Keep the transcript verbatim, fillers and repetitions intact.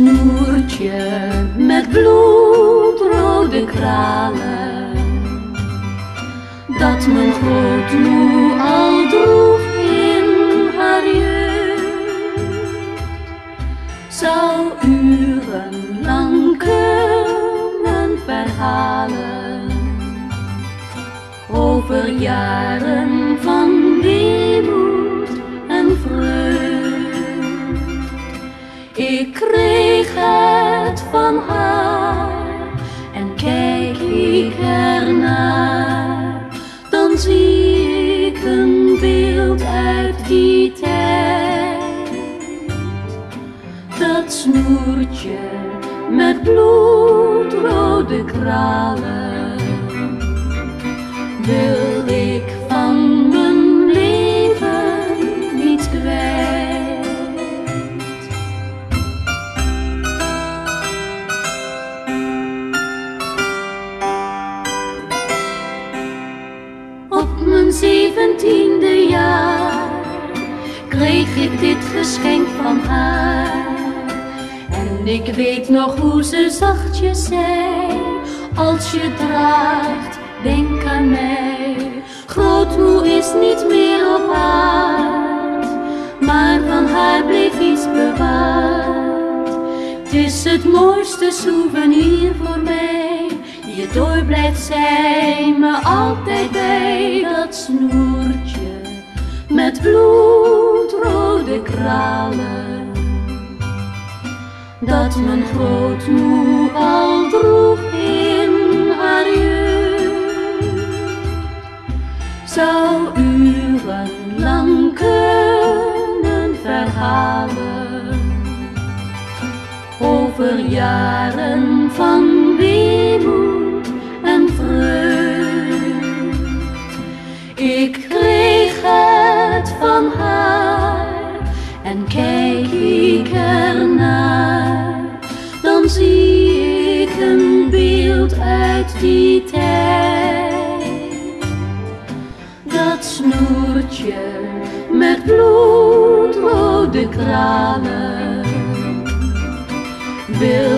snoertje met bloedrode kralen, dat mijn grootmoe al droeg in haar jeugd, zou urenlang kunnen verhalen over jaren van weemoed en vreugd. Ik kreeg het van haar en kijk ik ernaar, dan zie ik een beeld uit die tijd. Dat snoertje met bloedrode kralen wil ik van mijn leven niet kwijt. Op mijn zeventiende jaar kreeg ik dit geschenk van haar. En ik weet nog hoe ze zachtjes zei: als je draagt, denk aan mij. Grootmoe is niet meer op aard, maar van haar bleef iets bewaard. Het is het mooiste souvenir voor mij, hierdoor blijft zij me altijd bij. Dat snoertje met bloedrode kralen, dat mijn grootmoe al droeg in haar jeugd, zou urenlang kunnen verhalen over jaren van weemoed en vreugd. Ik kreeg het van haar en kijk ik ernaar, dan zie ik een beeld uit die tijd. Dat snoertje met bloedrode kralen wil